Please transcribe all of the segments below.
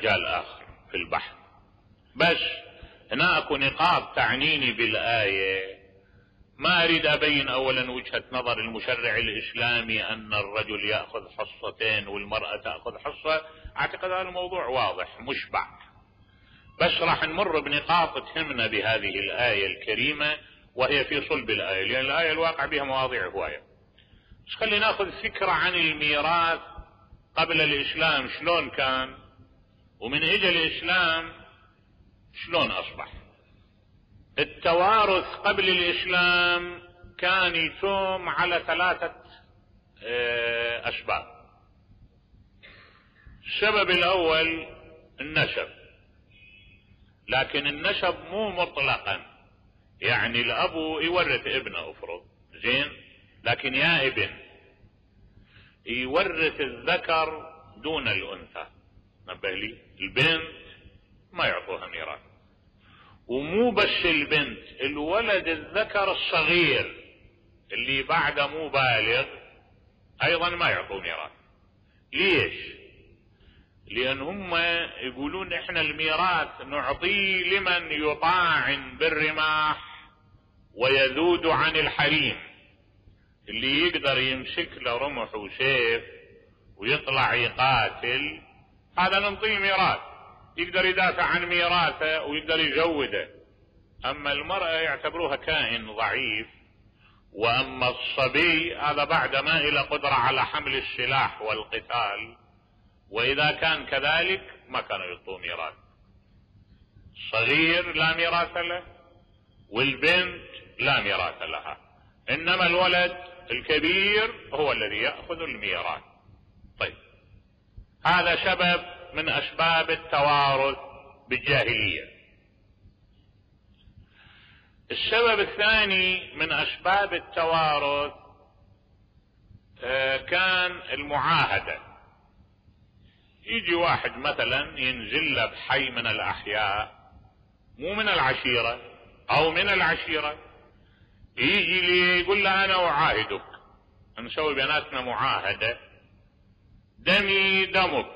مجال آخر في البحث، بس هنا اكو نقاط تعنيني بالآية. ما اريد ابين اولا وجهة نظر المشرع الاسلامي ان الرجل يأخذ حصتين والمرأة تأخذ حصة، اعتقد هذا الموضوع واضح مشبع، بس راح نمر بنقاط تهمنا بهذه الآية الكريمة وهي في صلب الآية، لأن الآية الواقع بها مواضيع هواية. بس خلينا ناخذ فكرة عن الميراث قبل الإسلام شلون كان، ومن اجى الإسلام شلون أصبح. التوارث قبل الإسلام كان يتم على 3 أسباب. السبب الأول النسب، لكن النسب مو مطلقا، يعني الأب يورث ابنه افرض زين، لكن يا ابن يورث الذكر دون الأنثى، نبه لي البنت ما يعطوها ميراث. ومو بس البنت، الولد الذكر الصغير اللي بعده مو بالغ ايضا ما يعطوه ميراث. ليش؟ لان هم يقولون احنا الميراث نعطيه لمن يطاعن بالرماح ويذود عن الحريم، اللي يقدر يمسك له رمح وسيف ويطلع يقاتل هذا نعطيه ميراث، يقدر يدافع عن ميراثه ويقدر يزوده. اما المرأة يعتبروها كائن ضعيف، واما الصبي هذا بعد ما إلى قدرة على حمل السلاح والقتال، واذا كان كذلك ما كانوا يعطوه ميراث. الصغير لا ميراث له والبنت لا ميراث لها، انما الولد الكبير هو الذي يأخذ الميراث. طيب، هذا سبب من اسباب التوارث بالجاهلية. السبب الثاني من اسباب التوارث كان المعاهدة. يجي واحد مثلا ينزل له بحي من الاحياء، مو من العشيرة او من العشيرة، يجي لي يقول له انا اعاهدك، نسوي بيناتنا معاهدة، دمي دمك،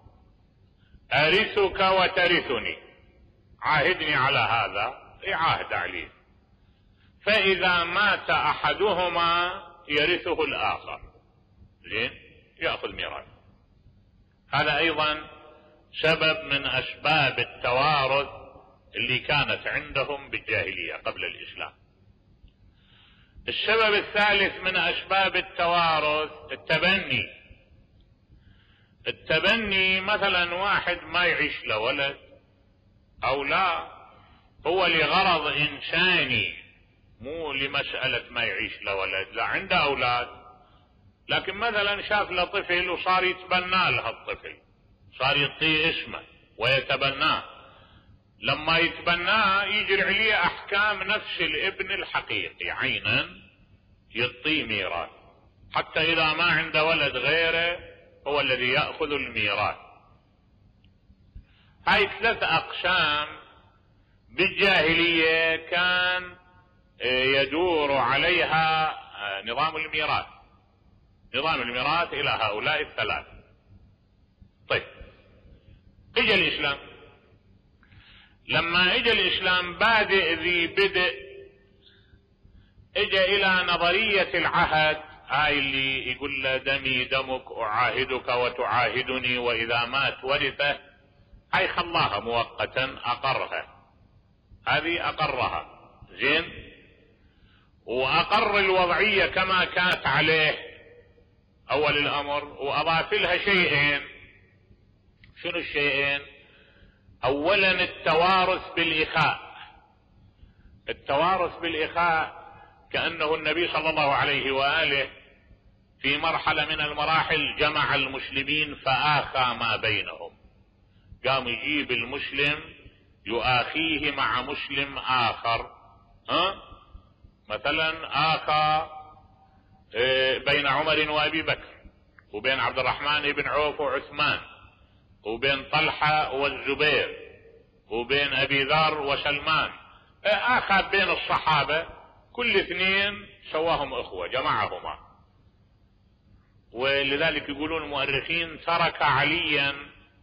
ارثك وترثني، عاهدني على هذا، يعاهد عليه، فاذا مات احدهما يرثه الاخر، زين، يأخذ ميراث. هذا ايضا سبب من اسباب التوارث اللي كانت عندهم بالجاهلية قبل الاسلام. السبب الثالث من اسباب التوارث التبني. التبني مثلا واحد ما يعيش له ولد او لا، هو لغرض انساني مو لمسألة ما يعيش له ولد، لا عنده اولاد، لكن مثلا شاف له طفل وصار يتبنى له الطفل، صار يعطيه اسمه ويتبناه، لما يتبناه يجري عليه احكام نفس الابن الحقيقي عينا، يعطيه ميراث، حتى اذا ما عنده ولد غيره هو الذي يأخذ الميراث. هاي 3 اقسام بالجاهلية كان يدور عليها نظام الميراث، نظام الميراث الى هؤلاء ال3. طيب، اجى الاسلام. لما اجى الاسلام بادئ ذي بدء، اجى الى نظرية العهد، هاي اللي يقول له دمي دمك، اعاهدك وتعاهدني، واذا مات ورثه، هاي خلاها مؤقتا، اقرها، هذه اقرها، زين، واقر الوضعية كما كانت عليه اول الامر، واضاف لها شيئين. شنو الشيئين؟ اولا التوارث بالاخاء. التوارث بالاخاء كأنه النبي صلى الله عليه وآله في مرحلة من المراحل جمع المسلمين فآخى ما بينهم، قام يجيب المسلم يؤاخيه مع مسلم آخر، مثلا آخى بين عمر وأبي بكر، وبين عبد الرحمن بن عوف وعثمان، وبين طلحة والزبير، وبين أبي ذر وسلمان، آخى بين الصحابة، كل 2 سواهم اخوة، جمعهما. ولذلك يقولون المؤرخين ترك عليا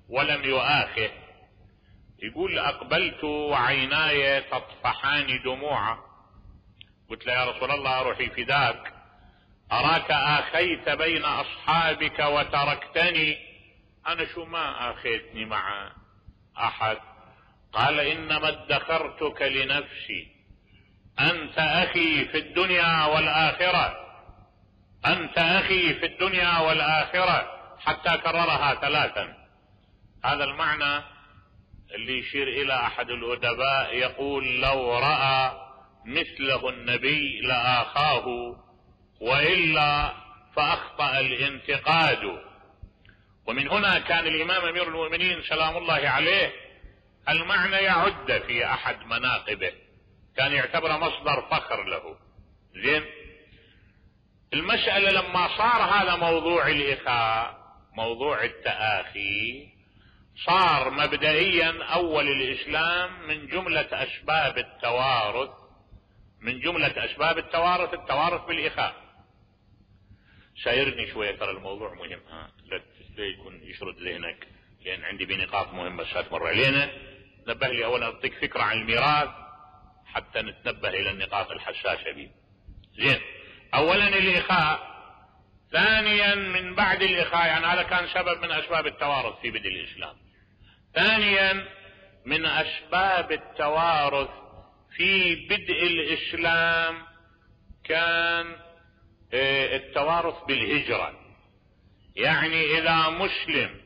ولم يؤاخه. يقول أقبلت وعيناي تطفحان دموعا، قلت له يا رسول الله روحي فداك، أراك آخيت بين أصحابك وتركتني، أنا شو ما آخيتني مع أحد؟ قال إنما ادخرتك لنفسي، أنت أخي في الدنيا والآخرة، أنت أخي في الدنيا والآخرة، حتى كررها 3. هذا المعنى اللي يشير إلى أحد الأدباء يقول لو رأى مثله النبي لآخاه، وإلا فأخطأ الانتقاد. ومن هنا كان الإمام أمير المؤمنين سلام الله عليه المعنى يعد في أحد مناقبه، كان يعتبر مصدر فخر له. زين، المسألة لما صار هذا موضوع الإخاء، موضوع التآخي، صار مبدئيا أول الإسلام من جملة أسباب التوارث، من جملة أسباب التوارث بالإخاء. سايرني شوية، ترى الموضوع مهم، لا يكون يشرد ذهنك، لأن عندي بنقاط مهمة ستمر علينا. نبه لي أولا، أعطيك فكرة عن الميراث حتى نتنبه إلى النقاط الحساسة به. زين، أولا الإخاء، ثانيا من بعد الإخاء، يعني هذا كان سبب من أسباب التوارث في بدء الإسلام. ثانيا من أسباب التوارث في بدء الإسلام كان التوارث بالهجرة. يعني إذا مسلم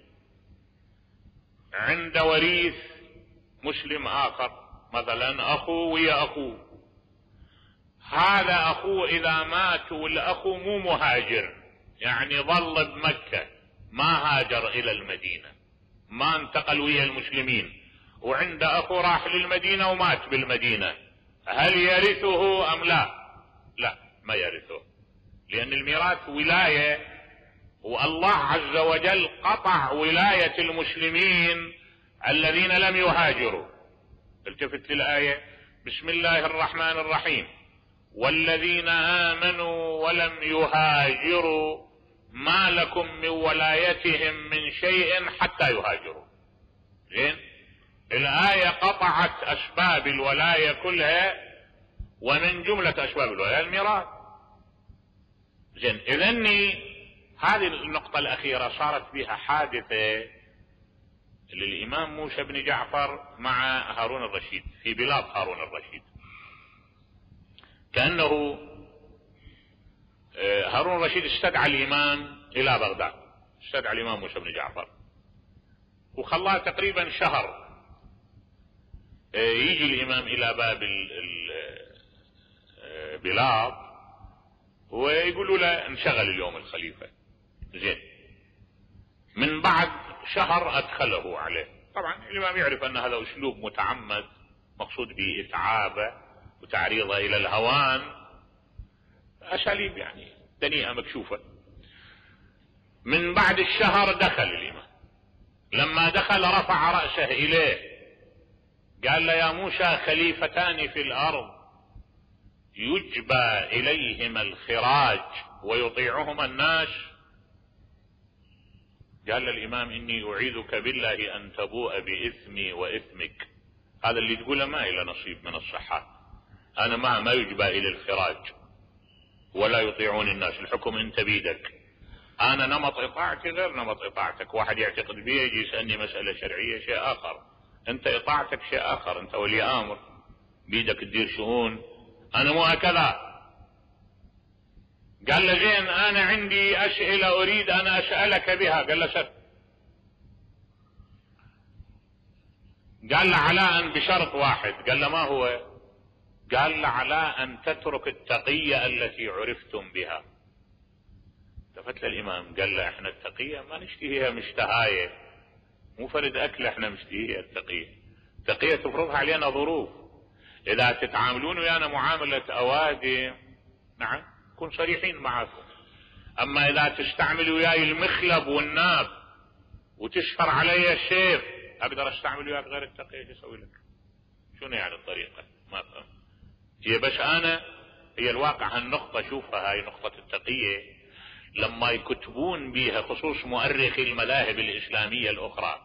عند وريث مسلم آخر، مثلا أخوه ويا أخوه، هذا أخوه إذا مات والأخو مو مهاجر، يعني ظل بمكة ما هاجر إلى المدينة، ما انتقل ويا المسلمين، وعند أخو راح للمدينة ومات بالمدينة، هل يرثه أم لا؟ لا، ما يرثه، لأن الميراث ولاية، والله عز وجل قطع ولاية المسلمين الذين لم يهاجروا. التفت للآية، بسم الله الرحمن الرحيم، والذين آمنوا ولم يهاجروا ما لكم من ولايتهم من شيء حتى يهاجروا. زين، الآية قطعت أسباب الولاية كلها، ومن جملة أسباب الولاية الميراث. زين، إذن هذه النقطة الأخيرة صارت فيها حادثة للإمام موسى بن جعفر مع هارون الرشيد في بلاد هارون الرشيد. كأنه هارون الرشيد استدعى الإمام إلى بغداد، استدعى الإمام موسى بن جعفر وخلاه تقريبا شهر يجي الإمام إلى باب البلاد ويقولوا له انشغل اليوم الخليفة. زين، من بعد شهر أدخله عليه. طبعا الإمام يعرف أن هذا أسلوب متعمد مقصود به إتعابه وتعريضه إلى الهوان، أساليب يعني دنيئة مكشوفة. من بعد الشهر دخل الإمام، لما دخل رفع رأسه إليه قال له يا موسى خليفتان في الأرض يجبى إليهما الخراج ويطيعهما الناس. قال الإمام إني أعيذك بالله أن تبوء بإثمي وإثمك. هذا اللي تقوله ما إلى نصيب من الصحة، أنا ما يجبى إلى الخراج ولا يطيعون الناس، الحكم أنت بيدك، أنا نمط إطاعتي غير نمط إطاعتك. واحد يعتقد بي يجي يسألني مسألة شرعية شيء آخر، أنت إطاعتك شيء آخر، أنت ولي أمر بيدك تدير شؤون، أنا مو هكذا. قال له زين أنا عندي أسئلة أريد أن أسألك بها. قال له سر. قال له على أن بشرط واحد. قال له ما هو؟ قال له على أن تترك التقية التي عرفتم بها. التفت للإمام قال له احنا التقية ما نشتهيها مشتهاية، مو فرد أكل احنا مشتهيها التقية. التقية تفرضها علينا ظروف، إذا تتعاملون ويانا معاملة أوادم نعم كن صريحين معكم، أما إذا تستعمل وياي المخلب والناب وتشفر علي السيف أقدر أستعمل وياك غير التقية. شو أسوي لك؟ شنو يعني الطريقة؟ ما فهم. هي بس أنا هي الواقع هالنقطة شوفها، هاي نقطة التقية لما يكتبون بها خصوص مؤرخي المذاهب الإسلامية الأخرى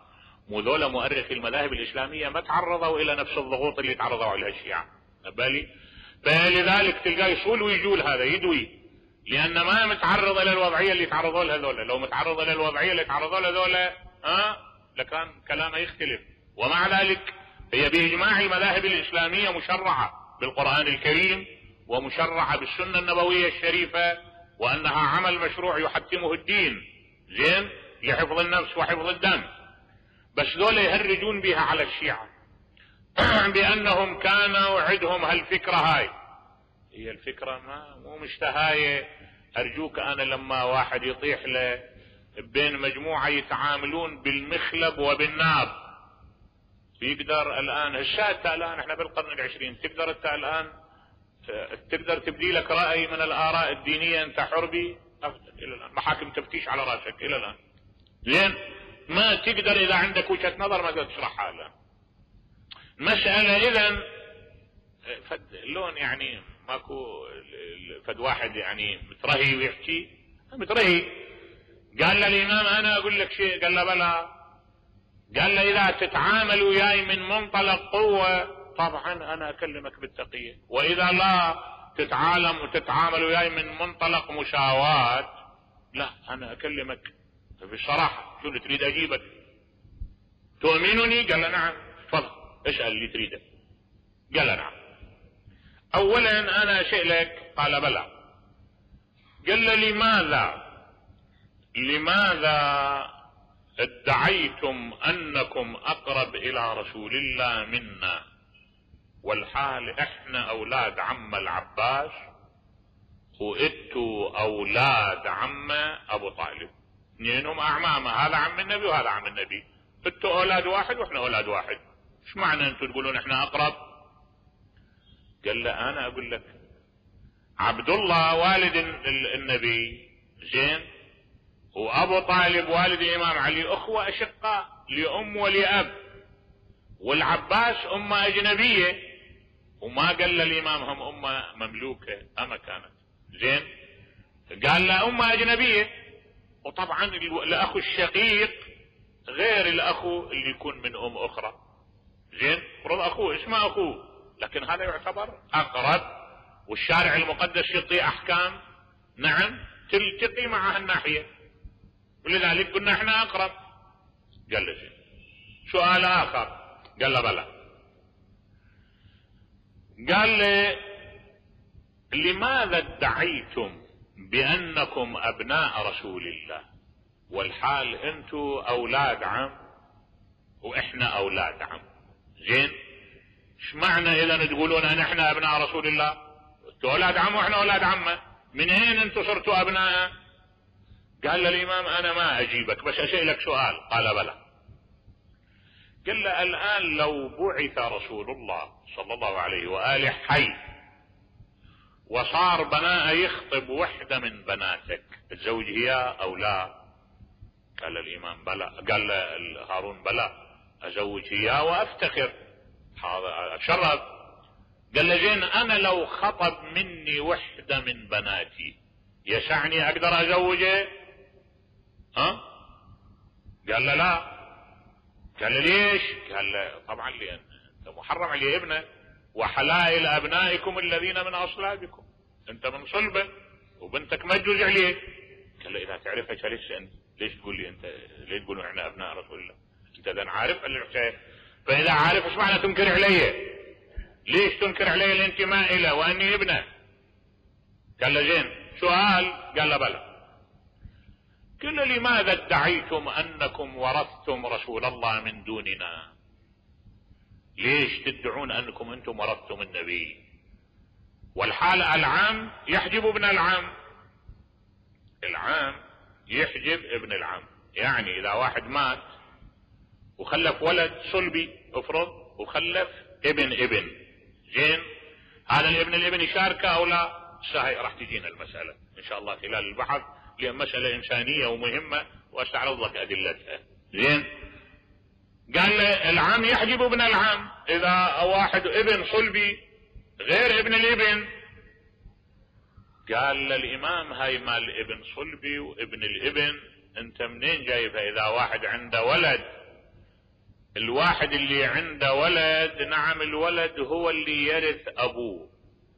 مو ذولا مؤرخي المذاهب الإسلامية ما تعرضوا إلى نفس الضغوط اللي تعرضوا عليها الشيعة، فلذلك تلقاه يصول ويجول هذا يدوي، لأن ما متعرض إلى الوضعية اللي تعرضوا لها ذولا. لو متعرض إلى الوضعية اللي تعرضوا لها ذولا لكان كلامه يختلف. ومع ذلك هي بإجماع المذاهب الإسلامية مشرعة بالقرآن الكريم ومشرعة بالسنة النبوية الشريفة، وأنها عمل مشروع يحتمه الدين زين لحفظ النفس وحفظ الدم. بس دول يهرجون بها على الشيعة بأنهم كانوا عندهم هالفكرة هاي. هي الفكرة مو مشتهاية. أرجوك أنا لما واحد يطيح له بين مجموعة يتعاملون بالمخلب وبالناب، يقدر الآن الشاتة الآن احنا بالقرن العشرين تقدر انت الآن تقدر تبدي لك رأي من الآراء الدينية انت حربي إلى الآن، محاكم تفتيش على راسك إلى الآن زين، ما تقدر إذا عندك وجهة نظر ما تقدر تشرحها الآن. مسألة إذن لون يعني ماكو فد واحد يعني مترهي ويحكي مترهي. قال له الإمام أنا أقول لك شيء، قال له بلا، قال له إذا تتعامل وياي من منطلق قوة طبعا أنا أكلمك بالتقية، وإذا لا تتعامل وياي من منطلق مساواة لا أنا أكلمك بصراحة. شو اللي تريد أجيبك؟ تؤمنني؟ قال له نعم. تفضل اسأل اللي تريده. قال له نعم. أولا أنا أسألك. قال بلى. قال له لماذا ادعيتم أنكم أقرب إلى رسول الله منا والحال احنا أولاد عم العباس وإنتوا أولاد عم أبو طالب، اثنينهم أعمامة، هذا عم النبي وهذا عم النبي، إنتوا أولاد واحد وإحنا أولاد واحد، إيش معنى أنتوا تقولون إحنا أقرب؟ قال له أنا أقول لك عبد الله والد النبي زين، وأبو طالب والد الإمام علي أخوة أشقاء لأم ولأب، والعباس أمة أجنبية، وما قال للإمام هم أمة مملوكة أما كانت زين، قال له أمة أجنبية. وطبعا الأخو الشقيق غير الأخو اللي يكون من أم أخرى زين، فرض أخوه اسمه أخوه، لكن هذا يعتبر أقرب، والشارع المقدس يعطي أحكام نعم تلتقي مع الناحية، ولذلك قلنا احنا أقرب. قال له زين. سؤال آخر. قال له بلى. قال لي لماذا ادعيتم بأنكم أبناء رسول الله والحال انتوا أولاد عم وإحنا أولاد عم زين؟ ايش معنى إذا تقولون أن إحنا أبناء رسول الله؟ انتوا أولاد عم وإحنا أولاد عمه، من أين انتوا صرتوا أبناء؟ قال للإمام أنا ما أجيبك بس أسألك سؤال. قال بلى. قال له الآن لو بعث رسول الله صلى الله عليه وآله حي وصار بناء يخطب وحدة من بناتك تتزوج هي أو لا؟ قال الإمام بلى. قال هارون بلى أزوج هي وأفتخر هذا أشرف. قال له زين أنا لو خطب مني وحدة من بناتي يسعني أقدر أزوجه؟ ها؟ قال له لا. قال له ليش؟ قال له طبعا لأن أنت محرم عليه ابنه، وحلائل أبنائكم الذين من أصلابكم، أنت من صلبه وبنتك ما تجوز عليه. قال له إذا تعرفها ليش تقول لي أنت ليش تقولون إحنا أبناء رسول الله؟ أنت إذا عارف الحكاية، فإذا عارف إيش معنى تنكر علي؟ ليش تنكر علي الانتماء إلى وأني ابنه؟ قال له زين سؤال. قال له بلى. قال له لماذا ادعيتم أنكم ورثتم رسول الله من دوننا؟ ليش تدعون أنكم أنتم ورثتم النبي والحال العام يحجب ابن العام؟ العام يحجب ابن العام، يعني إذا واحد مات وخلف ولد صلبي افرض وخلف ابن زين، هذا الابن يشاركه أو لا؟ هاي راح تجينا المسألة إن شاء الله خلال البحث، لأن مسألة إنسانية ومهمة وأستعرض لك أدلتها زين. قال العام يحجب ابن العام، إذا واحد ابن صلبي غير ابن الابن. قال للإمام هاي مال ابن صلبي وابن الابن انت منين جايبها؟ إذا واحد عنده ولد الواحد اللي عنده ولد، نعم الولد هو اللي يرث ابوه،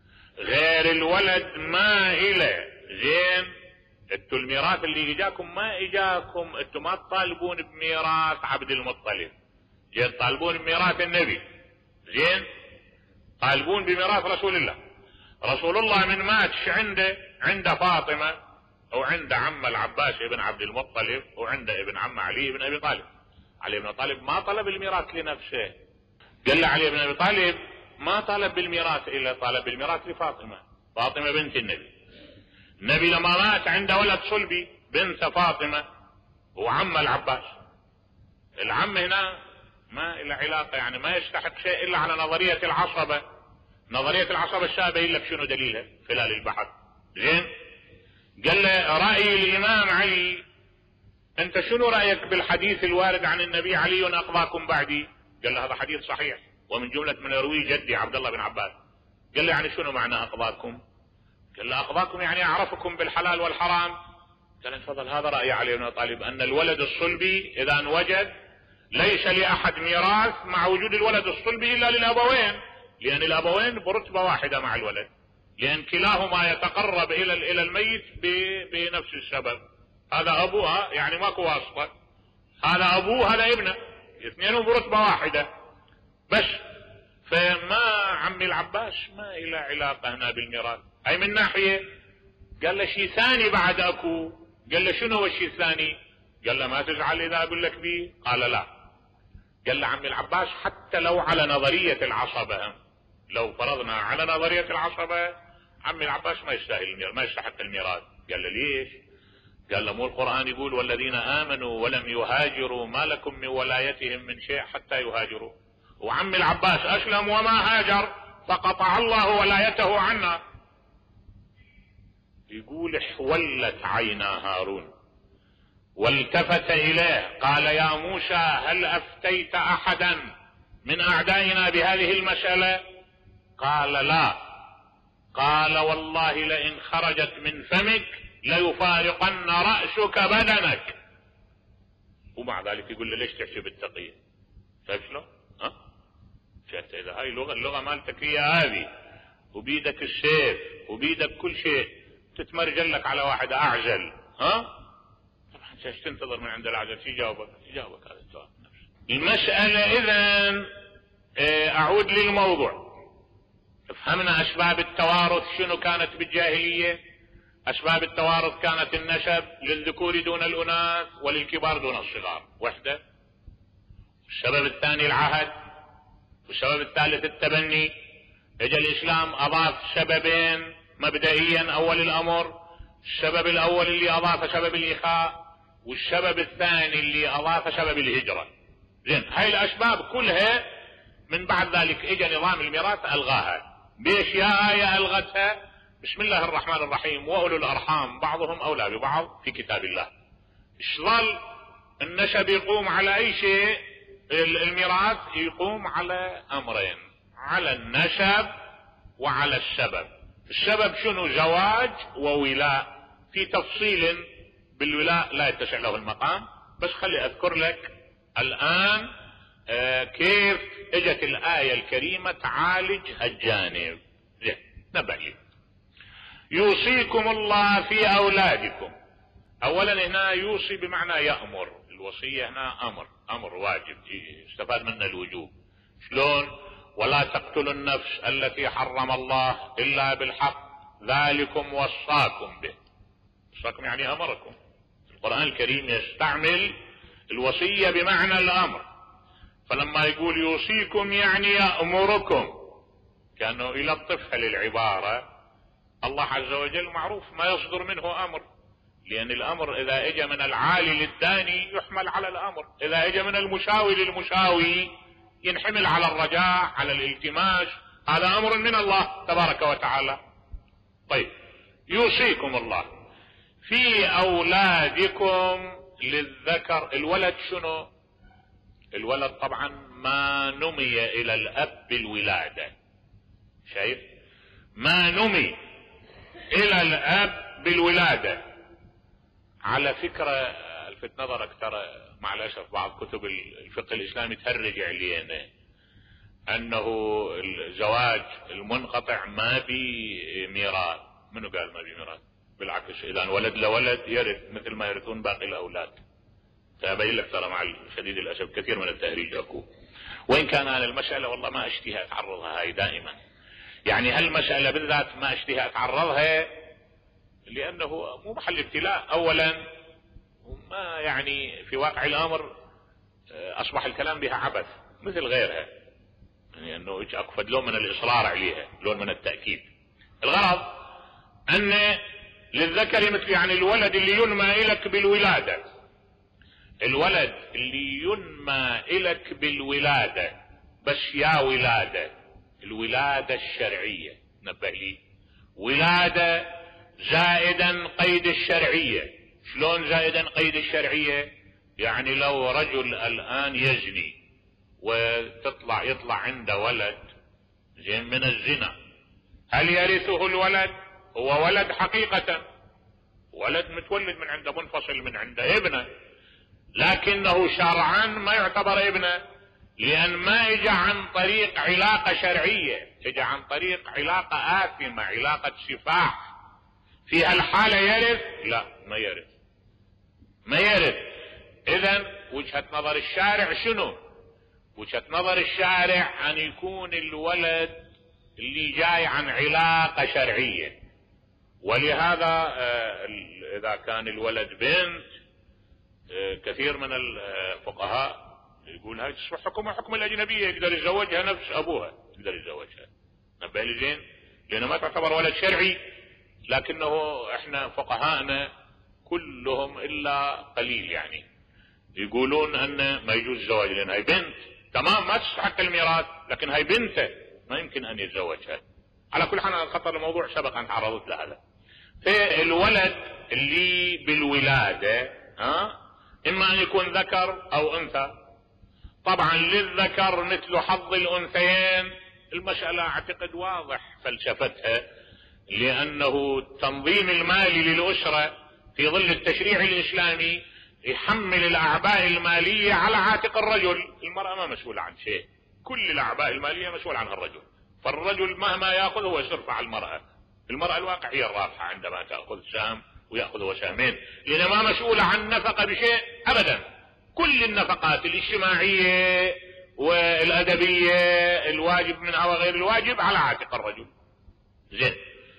غير الولد ما إله. زين انتوا الميراث اللي اجاكم ما اجاكم، انتوا ما تطالبون بميراث عبد المطلب، زين طالبون بميراث النبي، زين طالبون بميراث رسول الله. رسول الله من ماتش عنده فاطمة وعنده عم العباس ابن عبد المطلب وعنده ابن عم علي بن ابي طالب. علي بن طالب ما طلب الميراث لنفسه، قال له علي بن ابي طالب ما طلب بالميراث الا طلب بالميراث لفاطمة، فاطمة بنت النبي. النبي لما مات عنده ولد صلبي بنت فاطمة وعم العباس. العم هنا ما له علاقة، يعني ما يستحق شيء الا على نظرية العصبة. نظرية العصبة الشابه الا بشنو دليلها خلال البحث. زين قال له رأي الامام علي، انت شنو رأيك بالحديث الوارد عن النبي علي اقضاكم بعدي؟ قال له هذا حديث صحيح ومن جملة من يرويه جدي عبد الله بن عباس. قال له يعني شنو معنى اقضاكم؟ قال له اقضاكم يعني اعرفكم بالحلال والحرام. قال انفضل هذا رأي علي بن طالب، ان الولد الصلبي اذا انوجد ليس لاحد ميراث مع وجود الولد الصلبي الا للابوين، لان الابوين برتبة واحدة مع الولد، لان كلاهما يتقرب الى الميت بنفس السبب. هذا ابوها يعني ماكو واسطة، هذا ابوه هذا ابنه، اثنينهم برتبة واحدة بس. فما عمي العباس ما له علاقة هنا بالميراث. اي من ناحية. قال له شيء ثاني بعد اكو. قال له شنو هو الشيء الثاني؟ قال له ما تزعل اذا اقول لك بيه؟ قال لا. قال له عمي العباس حتى لو على نظرية العصبة، لو فرضنا على نظرية العصبة عمي العباس ما يستاهل ما يستحق الميراث. قال له ليش؟ قال له مو القرآن يقول والذين آمنوا ولم يهاجروا ما لكم من ولايتهم من شيء حتى يهاجروا؟ وعمي العباس أسلم وما هاجر فقطع الله ولايته عنا. يقول احولت عينا هارون والتفت إليه قال يا موسى هل أفتيت أحدا من أعدائنا بهذه المسألة؟ قال لا. قال والله لئن خرجت من فمك ليفارقن رأسك بدنك. ومع ذلك يقول له ليش تحسب التقية؟ شايف شلون؟ شفت اذا هاي اللغة مالتك هي هذه وبيدك السيف وبيدك كل شيء تتمرجل لك على واحد اعجل، طبعا ايش تنتظر من عند العجل؟ شي جاوبك هذا الجواب نفسه. المسألة اذا اعود للموضوع. فهمنا اسباب التوارث شنو كانت بالجاهلية. اسباب التوارث كانت النسب للذكور دون الاناث وللكبار دون الصغار وحدة. السبب الثاني العهد، والسبب الثالث التبني. اجى الاسلام اضاف سببين مبدئيا اول الامر، السبب الاول اللي اضاف سبب الاخاء، والسبب الثاني اللي اضاف سبب الهجرة. زين هاي الاسباب كلها من بعد ذلك اجى نظام الميراث الغاها. بيش يا آية الغتها؟ بسم الله الرحمن الرحيم واولو الارحام بعضهم اولى ببعض في كتاب الله. ايش ظل النسب يقوم على اي شيء؟ الميراث يقوم على امرين، على النسب وعلى السبب. السبب شنو؟ زواج وولاء. في تفصيل بالولاء لا يتسع له المقام، بس خلي اذكر لك الان كيف اجت الآية الكريمة تعالج هالجانب. نبأ يوصيكم الله في اولادكم. اولا هنا يوصي بمعنى يأمر، الوصية هنا امر واجب استفاد منه الوجوب. شلون؟ ولا تقتلوا النفس التي حرم الله الا بالحق ذلكم وصاكم به. وصاكم يعني امركم. القرآن الكريم يستعمل الوصية بمعنى الامر، فلما يقول يوصيكم يعني يأمركم، كأنه يلطفها للعبارة. الله عز وجل معروف ما يصدر منه امر، لان الامر اذا اجى من العالي للداني يحمل على الامر، اذا اجى من المشاوي للمشاوي ينحمل على الرجاء على الالتماس. هذا امر من الله تبارك وتعالى. طيب يوصيكم الله في اولادكم للذكر. الولد شنو؟ الولد طبعا ما نمي الى الاب بالولادة. شايف؟ ما نمي الى الاب بالولادة. على فكرة الفت نظرك ترى مع الأسف بعض كتب الفقه الإسلامي تهرج علينا أنه الزواج المنقطع ما بميراث. منو قال ما بميراث؟ بالعكس، إذا ولد لولد يرث مثل ما يرثون باقي الأولاد. فأبين لك ترى مع شديد الأسف كثير من التهريج أكو، وإن كان أنا المسألة والله ما أشتهي أتعرضها هاي دائما، يعني هالمسألة بالذات ما أشتهي أتعرضها لأنه مو محل ابتلاء أولا، وما يعني في واقع الأمر أصبح الكلام بها عبث مثل غيرها، يعني أنه أكفد لون من الإصرار عليها، لون من التأكيد. الغرض أن للذكر مثل يعني الولد اللي ينمى إليك بالولادة، الولد اللي ينمى إليك بالولادة، بس يا ولادة، الولادة الشرعية، نبه لي، ولادة زائدا قيد الشرعية. شلون زائدا قيد الشرعية؟ يعني لو رجل الآن يزني يطلع عنده ولد زين من الزنا، هل يرثه الولد؟ هو ولد حقيقة، ولد متولد من عنده، منفصل من عنده، ابنه، لكنه شرعا ما يعتبر ابنه، لأن ما اجى عن طريق علاقة شرعية، اجى عن طريق علاقة آثمة، علاقة سفاح. في هالحالة يرث؟ لا، ما يرث. إذن وجهة نظر الشارع شنو؟ وجهة نظر الشارع أن يكون الولد اللي جاي عن علاقة شرعية. ولهذا إذا كان الولد بنت، كثير من الفقهاء يقول هاي تصبح حكم الأجنبية، يقدر يتزوجها نفس أبوها، يقدر يتزوجها. نبه لي زين، لأنه ما تعتبر ولد شرعي، لكنه احنا فقهاءنا كلهم إلا قليل يعني يقولون أن ما يجوز الزواج، لأن هاي بنت تمام ما تستحق الميراث، لكن هاي بنته ما يمكن أن يتزوجها. على كل حال خطر الموضوع سبق أن تعرضت لهذا. فالولد اللي بالولادة إما أن يكون ذكر أو أنثى. طبعا للذكر مثل حظ الأنثيين، المسألة أعتقد واضح فلسفتها، لأنه التنظيم المالي للأسرة في ظل التشريع الإسلامي يحمل الأعباء المالية على عاتق الرجل. المرأة ما مسؤولة عن شيء، كل الأعباء المالية مسؤول عنها الرجل، فالرجل مهما يأخذ هو يصرف على المرأة. المرأة الواقع هي الرابحة عندما تأخذ سهم ويأخذ هو سهمين، لأنها ما مسؤولة عن نفقة بشيء أبدا. كل النفقات الاجتماعية والأدبية، الواجب منها وغير الواجب، على عاتق الرجل. زين،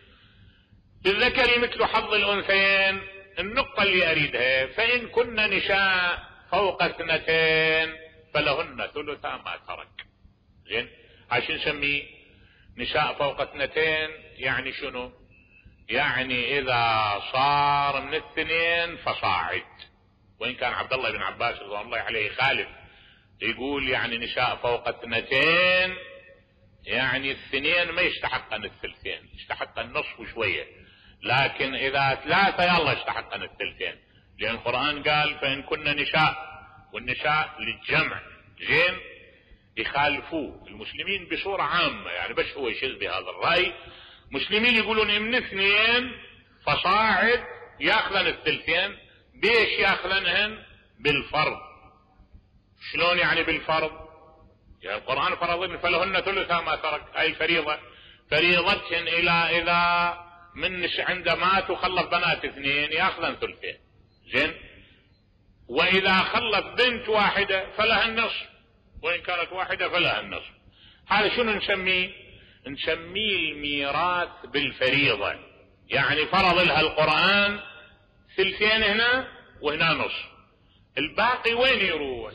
للذكر مثل حظ الأنثيين. النقطة اللي أريدها، فإن كن نساء فوق 2 فلهن ثلثا ما ترك. زين، عشان نسميه نساء فوق 2 يعني شنو؟ يعني إذا صار من 2 فصاعد. وإن كان عبد الله بن عباس رضي الله عليه خالف، يقول يعني نساء فوق 2 يعني 2 ما يستحقن الثلثين، يستحقن النصف وشوية، لكن إذا 3 يلا يستحقن الثلثين، لأن القرآن قال فإن كنا نساء، والنساء للجمع. زين، يخالفوه المسلمين بصورة عامة، يعني بس هو يشذ بهذا الرأي. مسلمين يقولون من 2 فصاعد ياخذن الثلثين. بيش ياخذنهن؟ بالفرض. شلون يعني بالفرض؟ يعني القرآن فرض فلهن ثلثا ما ترك، أي الفريضة، فريضتهن إلى إذا من عنده مات وخلف بنات 2 ياخذن ثلثين. زين، وإذا خلف بنت واحدة فلها النصف، وإن كانت واحدة فلها النصف. هذا شنو نسميه؟ نسميه الميراث بالفريضة، يعني فرض لها القرآن 2 هنا وهنا نصف. الباقي وين يروح؟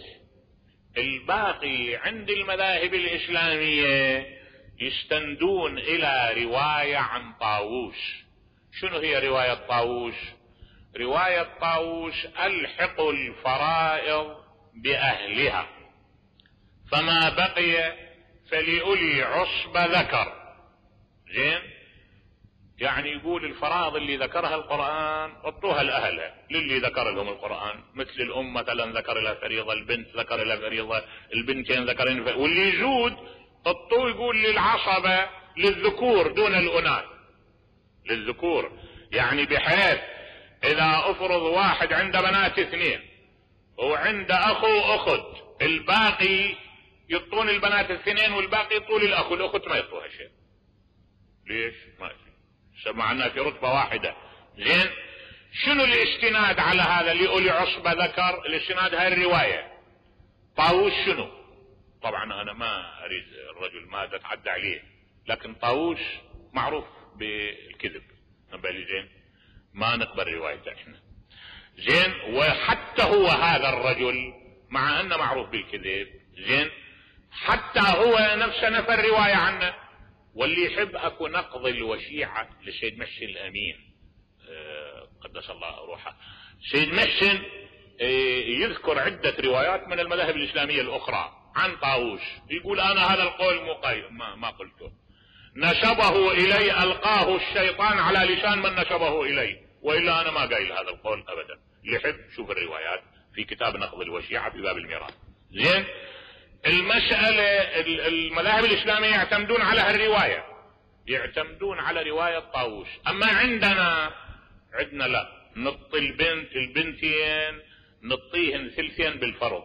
الباقي عند المذاهب الإسلامية يستندون إلى رواية عن طاووس. شنو هي رواية طاووس؟ رواية طاووس: ألحقوا الفرائض بأهلها، فما بقي فلأولي عصب ذكر. زين، يعني يقول الفرائض اللي ذكرها القرآن اعطوها لأهلها، للي ذكر لهم القرآن، مثل الأم مثلا ذكر لها فريضة، البنت ذكر لها فريضة، البنتين ذكرين، واللي يزود اعطوه يقول للعصبة للذكور دون الأناث، للذكور، يعني بحيث إذا أفرض واحد عنده بنات 2 وعند اخو اخت، الباقي يعطون البنات الاثنين والباقي يعطون الاخ والاخت ما يعطوها شيء. ليش؟ ما سمعنا في رتبة واحدة. زين، شنو الاستناد على هذا اللي يقول عصبة ذكر؟ الاستناد هاي الرواية. طاووس شنو؟ طبعا انا ما اريد الرجل ما اتعدى عليه، لكن طاووس معروف بالكذب. نبالي زين، ما نقبل روايته احنا. زين، وحتى هو هذا الرجل مع انه معروف بالكذب، زين، حتى هو نفسه نفى الرواية عنه. واللي يحب اكو نقض الوشيعة لسيد محسن الامين قدس الله روحه. سيد محسن يذكر عدة روايات من المذاهب الاسلامية الاخرى عن طاووس، يقول انا هذا القول ما قلته، نسبه الي القاه الشيطان على لسان من نسبه الي، والا انا ما قايل هذا القول ابدا. اللي يحب شوف الروايات في كتاب نقض الوشيعة في باب الميراث. زين، المسألة المذاهب الاسلامية يعتمدون على هالرواية، يعتمدون على رواية طاووس. اما عندنا لا، نطي البنتين نطيهن ثلثين بالفرض.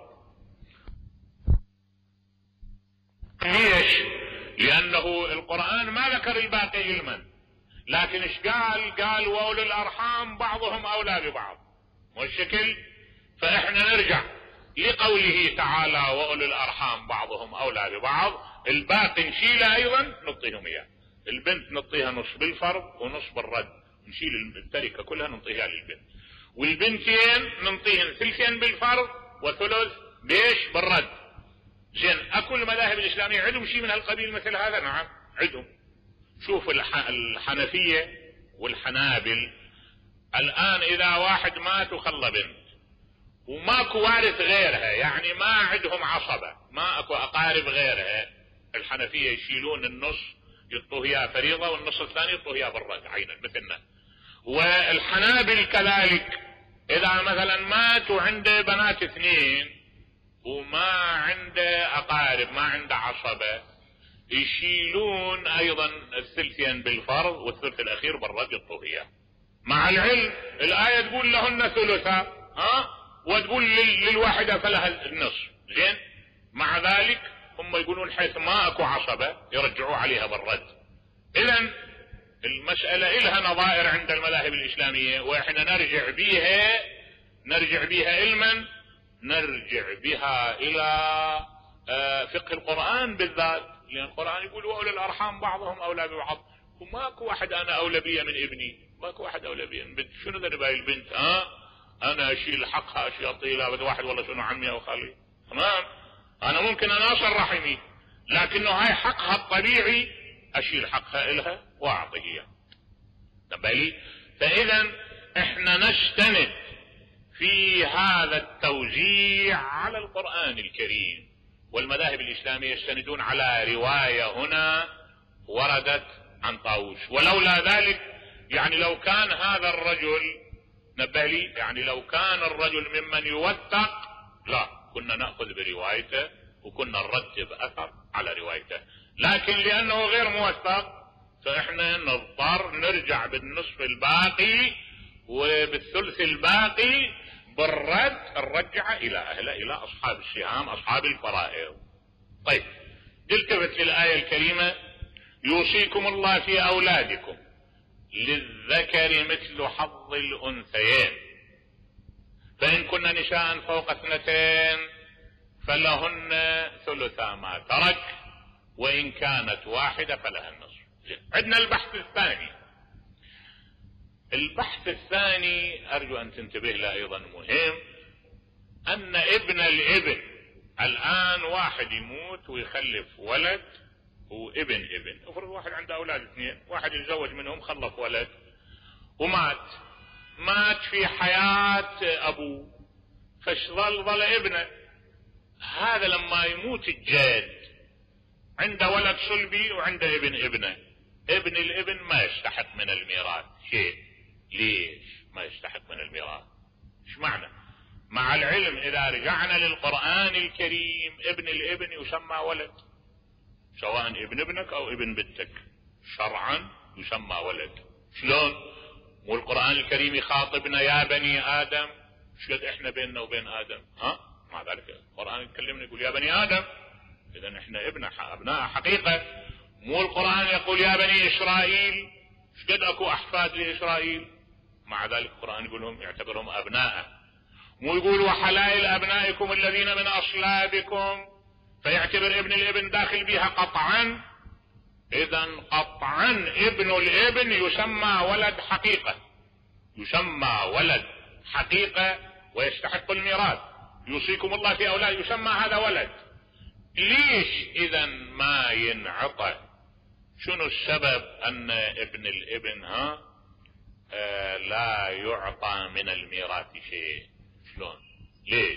ليش؟ لانه القرآن ما ذكر الباقي علما، لكن ايش قال واولي الارحام بعضهم اولى ببعض، والشكل. فاحنا نرجع لقوله تعالى واولي الارحام بعضهم اولى ببعض، الباقي نشيله ايضا نعطيهم اياه. البنت نعطيها نص بالفرض ونص بالرد، نشيل التركه كلها نعطيها للبنت، والبنتين نعطيهن ثلثين بالفرض وثلث بيش بالرد. زين، اكو المذاهب الاسلاميه عندهم شيء من هالقبيل مثل هذا؟ نعم عندهم. شوف الحنفيه والحنابل الان اذا واحد مات وخلى بنت وماكو وارث غيرها، يعني ما عندهم عصبة، ما اكو اقارب غيرها، الحنفية يشيلون النص يعطوه اياه فريضة والنص الثاني يعطوه اياه بالرد عينا مثلنا. والحنابل كذلك، اذا مثلا مات وعنده بنات اثنين وما عنده اقارب ما عنده عصبة، يشيلون ايضا الثلثين بالفرض والثلث الاخير بالرد يعطوه اياه. مع العلم الاية تقول لهن ثلثا وتقول للواحدة فلها النصف. زين، مع ذلك هم يقولون حيث ما اكو عصبة يرجعوا عليها بالرد. اذا المسألة الها نظائر عند المذاهب الاسلامية، واحنا نرجع بها علما، نرجع بها الى فقه القرآن بالذات، لان القرآن يقول واولي الارحام بعضهم اولى ببعض، وماكو واحد انا اولى بي من ابني، ماكو واحد اولى بي من بنت. شنو ذنب هاي البنت؟ انا اشيل حقها اشياء طيلة بده واحد والله شنو عمي او خالي. تمام، انا ممكن انا اصل رحمي، لكنه هاي حقها الطبيعي اشيل حقها الها واعطيه اياه. تبالي؟ فاذا احنا نستند في هذا التوزيع على القرآن الكريم، والمذاهب الاسلامية يستندون على رواية هنا وردت عن طاووس. ولولا ذلك يعني لو كان هذا الرجل نبالي، يعني لو كان الرجل ممن يوثق لا كنا نأخذ بروايته وكنا نرتب اثر على روايته، لكن لانه غير موثق فاحنا نضطر نرجع بالنصف الباقي وبالثلث الباقي بالرد نرجع الى اهله، الى اصحاب السهام اصحاب الفرائض. طيب، نلتفت للآية الكريمة: يوصيكم الله في اولادكم للذكر مثل حظ الانثيين، فان كن نساء فوق 2 فلهن ثلثا ما ترك، وان كانت واحدة فلها النصف. عندنا البحث الثاني ارجو ان تنتبه له ايضا مهم، ان ابن الابن الان واحد يموت ويخلف ولد وابن افرض واحد عنده اولاد 2، واحد يتزوج منهم خلف ولد مات في حياة ابوه، ظل ابنه. هذا لما يموت الجد عنده ولد صلبي وعنده ابنه، ابن الابن ما يستحق من الميراث شيء. ليش ما يستحق من الميراث؟ ايش معنى؟ مع العلم اذا رجعنا للقرآن الكريم ابن الابن يسمى ولد، سواء ابن ابنك او ابن بنتك شرعا يسمى ولد. شلون؟ والقرآن الكريم يخاطبنا يا بني آدم، ايش قد احنا بيننا وبين ادم؟ مع ذلك القرآن يكلمنا يقول يا بني ادم، اذا احنا ابناء حقيقة. مو القرآن يقول يا بني اسرائيل، ايش قد اكو احفاد لاسرائيل، مع ذلك القرآن يقولهم يعتبرهم ابناء. مو يقول وحلائل ابنائكم الذين من اصلابكم، فيعتبر ابن الابن داخل بها قطعا. اذا قطعا ابن الابن يسمى ولد حقيقة، يسمى ولد حقيقة ويستحق الميراث. يوصيكم الله في اولاد، يسمى هذا ولد. ليش اذا ما ينعطى؟ شنو السبب ان ابن الابن لا يعطى من الميراث شيء؟ شلون؟ ليش؟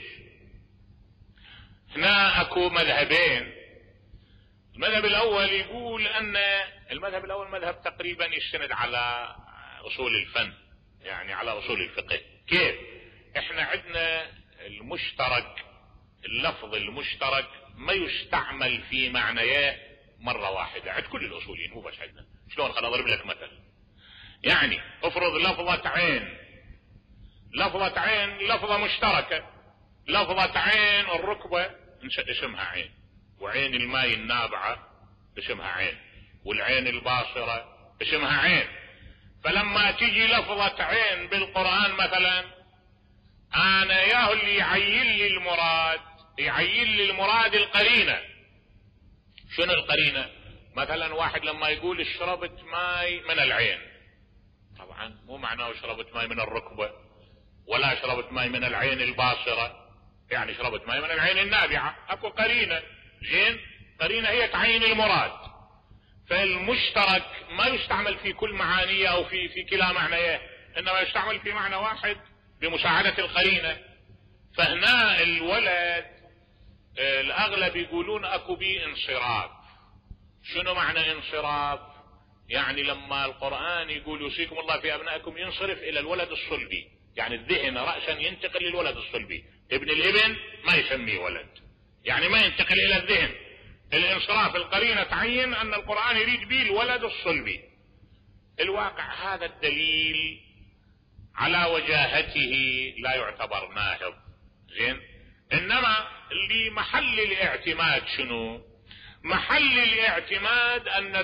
هنا اكو مذهبين. المذهب الاول يقول ان المذهب الاول مذهب تقريبا يستند على اصول الفن، يعني على اصول الفقه. كيف؟ احنا عندنا المشترك، اللفظ المشترك ما يستعمل في معنياه مرة واحدة عند كل الاصوليين، مو بس عندنا. شلون؟ خل اضرب لك مثل. يعني افرض لفظة عين، لفظة عين لفظة مشتركة. لفظة عين الركبة اسمها عين، وعين الماء النابعة اسمها عين، والعين الباصرة اسمها عين. فلما تيجي لفظة عين بالقرآن مثلا، انا ياهو اللي يعين لي المراد، يعين لي المراد القرينة. شنو القرينة؟ مثلا واحد لما يقول شربت ماي من العين، طبعا مو معناه شربت ماي من الركبة، ولا شربت ماي من العين الباصرة، يعني شربت ماي من العين النابعة. اكو قرينة، زين؟ قرينة هي تعين المراد. فالمشترك ما يستعمل في كل معانيه او في كلا معنياه، انما يستعمل في معنى واحد بمساعدة القرينة. فهنا الولد الاغلب يقولون اكو بي انصراف. شنو معنى انصراف؟ يعني لما القرآن يقول يوصيكم الله في ابنائكم، ينصرف الى الولد الصلبي، يعني الذهن رأسا ينتقل للولد الصلبي. ابن الابن ما يسميه ولد، يعني ما ينتقل الى الذهن. الانصراف القرينة تعين ان القرآن يريد به الولد الصلبي. الواقع هذا الدليل على وجاهته لا يعتبر ناهض، زين؟ انما اللي محل الاعتماد شنو؟ محل الاعتماد ان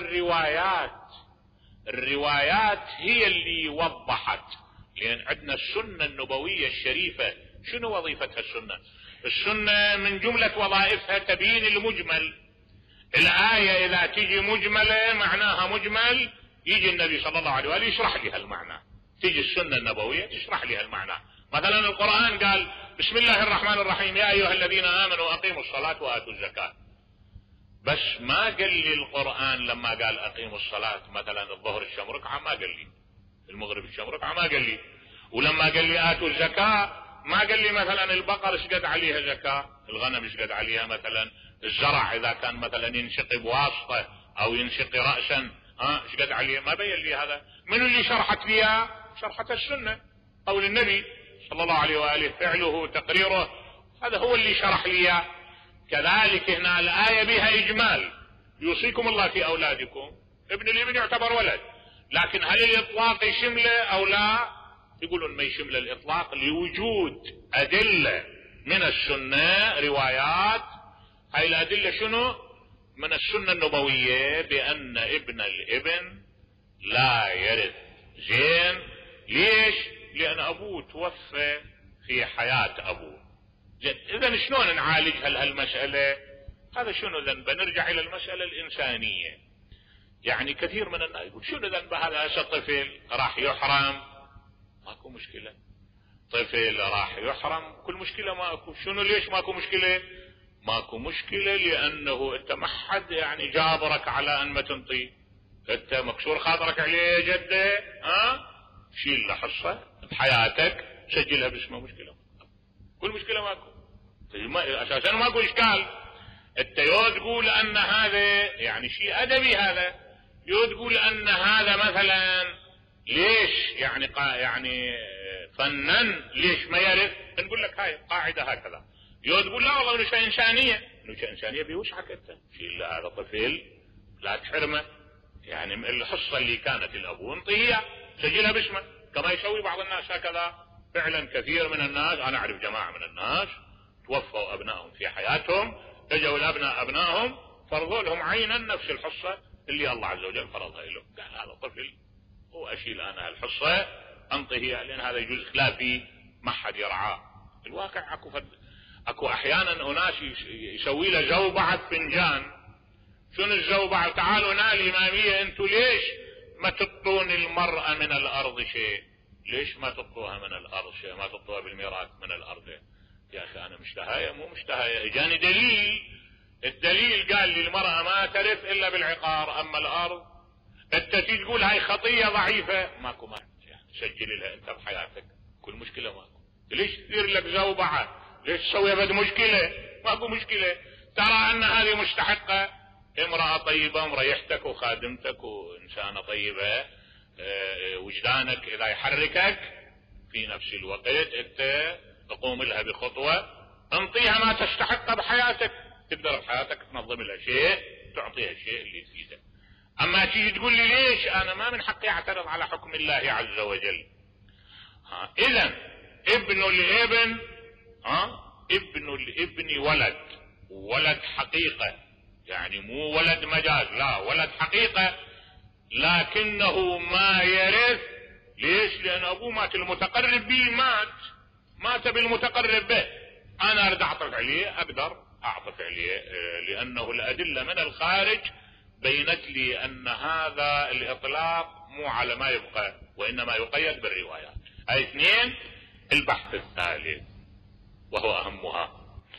الروايات هي اللي وضحت. لان عندنا السنة النبوية الشريفة، شنو وظيفتها السنة؟ السنة من جملة وظائفها تبيين المجمل. الآية اذا تيجي مجملة معناها مجمل، يجي النبي صلى الله عليه وآله يشرح لها المعنى. تيجي السنة النبوية تشرح لها المعنى. مثلا القرآن قال بسم الله الرحمن الرحيم يا ايها الذين امنوا اقيموا الصلاة واتوا الزكاة، بس ما قال لي القرآن لما قال اقيموا الصلاة مثلا الظهر الشم ركعة ما قال لي، المغرب الشم ركعة ما قال لي، ولما قال لي اتوا الزكاة ما قال لي مثلا البقر ايش قد عليها زكاة، الغنم ايش قد عليها، مثلا الزرع اذا كان مثلا ينشق بواسطة او ينشق رأسا ايش قد عليها، ما بين لي هذا. من اللي شرحت ليها؟ شرحت السنة، قول النبي صلى الله عليه وآله، فعله تقريره، هذا هو اللي شرح ليها. كذلك هنا الآية بها إجمال، يوصيكم الله في أولادكم، ابن الابن يعتبر ولد، لكن هل الإطلاق يشمله أو لا؟ يقولون ما يشمل الإطلاق لوجود أدلة من السنة، روايات. هاي الأدلة شنو؟ من السنة النبوية بأن ابن الابن لا يرث، زين؟ ليش؟ لأن أبوه توفى في حياة أبوه. إذن شلون نعالج هالمسألة؟ هذا شنو ذنبه؟ نرجع إلى المسألة الإنسانية. يعني كثير من الناس يقول شنو ذنبه هذا؟ هسه طفل راح يحرم، ماكو مشكلة. طفل راح يحرم كل مشكلة ماكو. شنو ليش ماكو مشكلة؟ ماكو مشكلة لأنه أنت ما حد يعني جابرك على أن ما تنطي، أنت مكسور خاطرك عليه جدة، شيل له حصة بحياتك سجلها باسمه، مشكلة كل مشكلة ماكو. أساسا ماكو إشكال. أنت يو تقول أن هذا يعني شيء أدبي، هذا يو تقول أن هذا مثلا ليش يعني فنن ليش ما يرث، نقول لك هاي قاعدة هكذا. يو تقول لا والله نشأة إنسانية، نشأة إنسانية بيوسعك أنت، شيل هذا طفل لا تحرمه، يعني الحصة اللي كانت الأبو انطيها سجلها باسمه، كما يسوي بعض الناس هكذا. فعلا كثير من الناس، أنا أعرف جماعة من الناس توفوا أبنائهم في حياتهم، اجوا الأبناء أبنائهم فرضوا لهم عينا نفس الحصة اللي الله عز وجل فرضها لهم. قال هذا طفل وأشيل أنا الحصة أنطيه، لأن هذا يجوز خلافي ما حد يرعاه. الواقع أكو أحيانا أناس يسوي له زوبعة فنجان. شنو الزوبعة؟ تعالوا هنا الإمامية أنتوا ليش ما تطون المرأة من الأرض شيء؟ ليش ما تطوها من الأرض شيء؟ ما تطوها بالميراث من الأرض؟ يا أخي أنا مشتهاية مو مشتهاية، إجاني دليل. الدليل قال لي المرأة ما ترث إلا بالعقار، أما الأرض أنت تقول هاي خطية ضعيفة، ماكو ما يعني سجل لها أنت بحياتك، كل مشكلة ماكو. ليش تصير لك زوبعة؟ ليش تسوي بد مشكلة؟ ماكو مشكلة. ترى أن هذه مستحقة امرأة طيبة مريحتك وخادمتك وإنسانة طيبة، وجدانك إذا يحركك في نفس الوقت أنت تقوم لها بخطوة، انطيها ما تستحق بحياتك، تقدر بحياتك تنظم لها شيء، تعطيها الشيء اللي تفيده. أما تيجي تقول لي ليش أنا ما من حقي أعترض على حكم الله عز وجل؟ إذن ابن الابن ابن الابن ولد حقيقة، يعني مو ولد مجاز، لا ولد حقيقة، لكنه ما يرث. ليش؟ لأن أبوه مات، المتقرب به مات بالمتقرب به. أنا أريد أعطف عليه، أقدر أعطف عليه، لأنه الأدلة من الخارج بينت لي أن هذا الإطلاق مو على ما يبقى، وإنما يقيد بالروايات. هاي اثنين. البحث الثالث وهو أهمها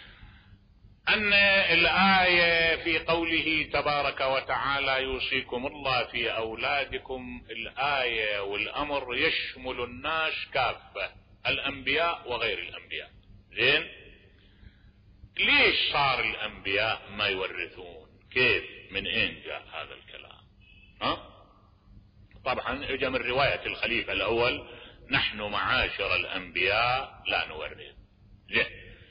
أن الآية في قوله تبارك وتعالى يوصيكم الله في أولادكم، الآية والأمر يشمل الناس كافة، الأنبياء وغير الأنبياء. زين، ليش صار الأنبياء ما يورثون؟ كيف؟ من أين جاء هذا الكلام؟ طبعا اجى من رواية الخليفة الأول: نحن معاشر الأنبياء لا نورث. زين،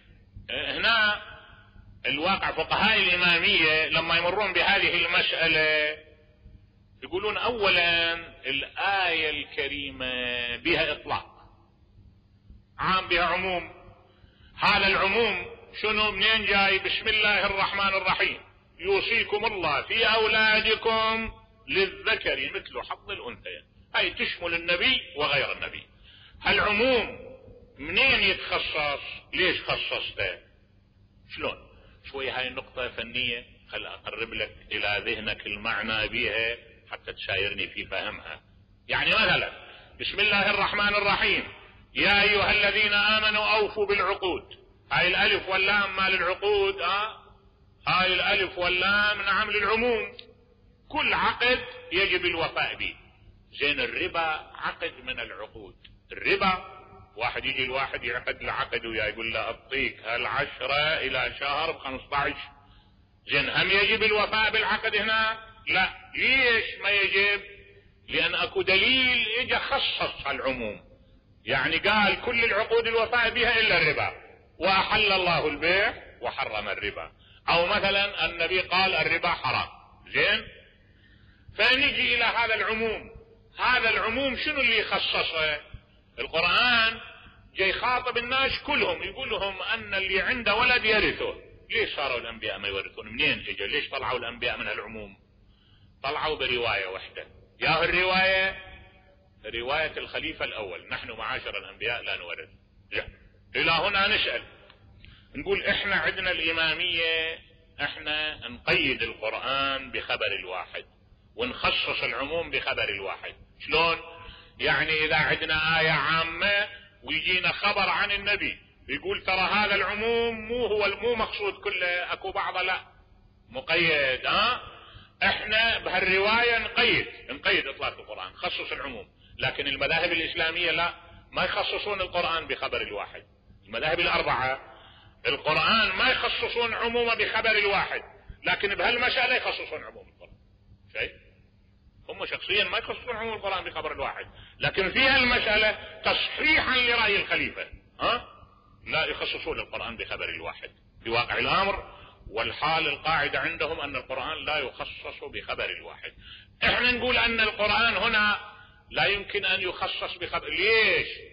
هنا الواقع فقهاء الإمامية لما يمرون بهذه المسألة يقولون أولا الآية الكريمة بها إطلاق عام، بها عموم. هذا العموم شنو؟ منين جاي؟ بسم الله الرحمن الرحيم، يوصيكم الله في أولادكم للذكر مثل حظ الأنثيين. هاي تشمل النبي وغير النبي. هالعموم منين يتخصص؟ ليش خصصته؟ شلون؟ شوي هاي النقطة فنية، خل أقرب لك إلى ذهنك المعنى بها حتى تشايرني في فهمها. يعني مثلا بسم الله الرحمن الرحيم يا أيها الذين آمنوا أوفوا بالعقود، هاي الألف واللام مال العقود. هاي الألف واللام نعم للعموم، كل عقد يجب الوفاء به. زين، الربا عقد من العقود. الربا واحد يجي الواحد يعقد العقد ويا يقول له اعطيك هالعشرة الى شهر ب15. زين، هم يجب الوفاء بالعقد هنا؟ لا. ليش ما يجب؟ لان اكو دليل اجى خصص العموم، يعني قال كل العقود الوفاء بها الا الربا، واحل الله البيع وحرم الربا. او مثلا النبي قال الربا حرام. زين، فنجي الى هذا العموم. هذا العموم شنو اللي خصصه؟ القرآن جاي خاطب الناس كلهم، يقول لهم ان اللي عنده ولد يرثه. ليش صاروا الانبياء ما يورثون؟ منين اجى؟ ليش طلعوا الانبياء من العموم؟ طلعوا برواية واحدة، يا الرواية رواية الخليفة الاول: نحن معاشر الانبياء لا نورث. الى هنا نسأل، نقول احنا عندنا الامامية، احنا نقيد القرآن بخبر الواحد ونخصص العموم بخبر الواحد. شلون؟ يعني اذا عندنا آية عامة ويجينا خبر عن النبي يقول ترى هذا العموم مو مقصود كله، اكو بعضه لا مقيد. احنا بهالرواية نقيد اطلاق القرآن، خصص العموم. لكن المذاهب الاسلامية لا، ما يخصصون القرآن بخبر الواحد. المذاهب الاربعة القرآن ما يخصصون عمومه بخبر الواحد، لكن بهالمسألة يخصصون عموم القرآن. شيء هم شخصيا ما يخصصون عموم القرآن بخبر الواحد، لكن في هالمسألة تصحيحا لرأي الخليفة لا يخصصون القرآن بخبر الواحد بواقع الامر. والحال القاعدة عندهم ان القرآن لا يخصص بخبر الواحد. احنا نقول ان القرآن هنا لا يمكن ان يخصص بخبر.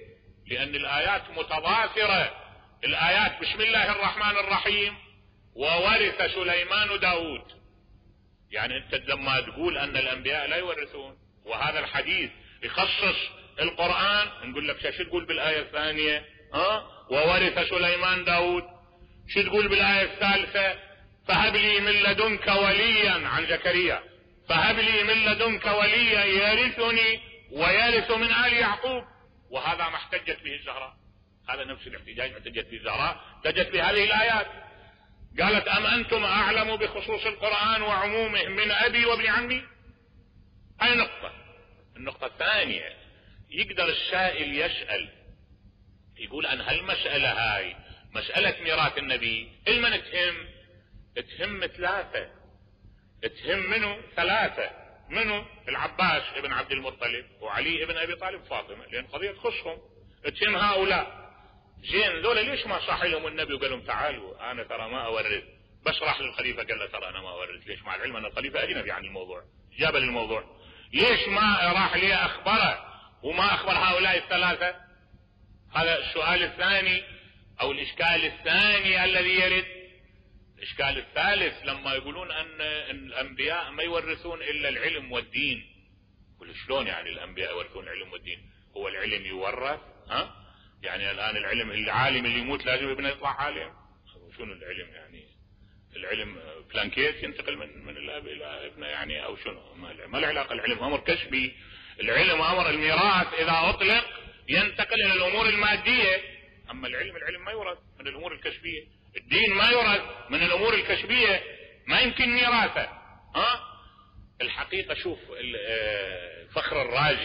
لأن الآيات متضافرة. الآيات بسم الله الرحمن الرحيم وورث سليمان داود، يعني أنت لما تقول أن الأنبياء لا يورثون وهذا الحديث يخصص القرآن، نقول لك شو تقول بالآية الثانية؟ وورث سليمان داود. شو تقول بالآية الثالثة؟ فهب لي من لدنك وليا عن زكريا، فهب لي من لدنك وليا يرثني ويرث من آل يعقوب. وهذا ما احتجت به الزهراء، هذا نفس الاحتجاج احتجت به الزهراء، احتجت بهذه الآيات. قالت أم أنتم أعلم بخصوص القرآن وعمومه من أبي وابن عمي؟ هاي نقطة. النقطة الثانية، يقدر السائل يسأل يقول أن هالمسألة هاي مسألة ميراث النبي المن تهم ثلاثة، تهم منه ثلاثة، منه العباس ابن عبد المطلب وعلي ابن أبي طالب فاطمة، لأن قضية تخصهم، تهم هؤلاء. زين ذولا ليش ما صاح لهم النبي وقال لهم تعالوا أنا ترى ما أورث، بس راح للخليفة قال له ترى أنا ما أورث؟ ليش؟ مع العلم أن الخليفة أجنبي عن الموضوع، جاب للموضوع، ليش ما راح ليه أخبره وما أخبر هؤلاء الثلاثة؟ هذا السؤال الثاني أو الإشكال الثاني الذي يرد. الإشكال الثالث لما يقولون أن الأنبياء ما يورثون إلا العلم والدين، يقول شلون يعني الأنبياء يورثون العلم والدين؟ هو العلم يورث؟ يعني الآن العلم العالم اللي يموت لازم ابنه يطلع عالم؟ شنو العلم يعني؟ العلم بلانكيت ينتقل من الأب إلى ابنه يعني أو شنو؟ ما له علاقة. العلم أمر كسبي، العلم أمر الميراث إذا أطلق ينتقل إلى الأمور المادية، أما العلم ما يورث من الأمور الكسبية، الدين ما يورث من الأمور الكسبية، ما يمكن ميراثه. الحقيقة شوف الفخر